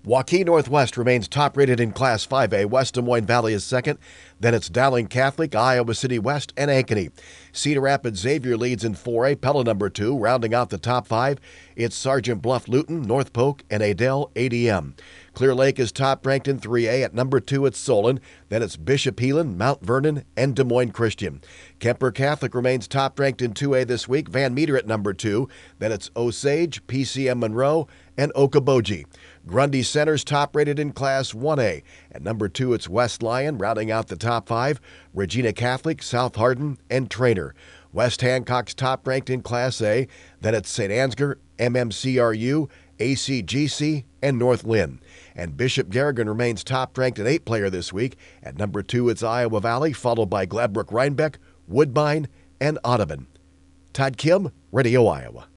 Waukee Northwest remains top-rated in Class 5A. West Des Moines Valley is second. Then it's Dowling Catholic, Iowa City West, and Ankeny. Cedar Rapids Xavier leads in 4A. Pella number 2. Rounding out the top 5, it's Sergeant Bluff Luton, North Polk, and Adel ADM. Clear Lake is top-ranked in 3A. At number 2, it's Solon. Then it's Bishop Heelan, Mount Vernon, and Des Moines Christian. Kemper Catholic remains top-ranked in 2A this week. Van Meter at number 2. Then it's Osage, PCM Monroe, and Okoboji. Grundy Center's top-rated in Class 1A. At number 2, it's West Lyon, rounding out the top 5. Regina Catholic, South Hardin, and Trainer. West Hancock's top-ranked in Class A. Then it's St. Ansgar, MMCRU, ACGC, and North Lynn. And Bishop Garrigan remains top-ranked in 8-player this week. At number 2, it's Iowa Valley, followed by Gladbrook Rhinebeck, Woodbine, and Audubon. Todd Kim, Radio Iowa.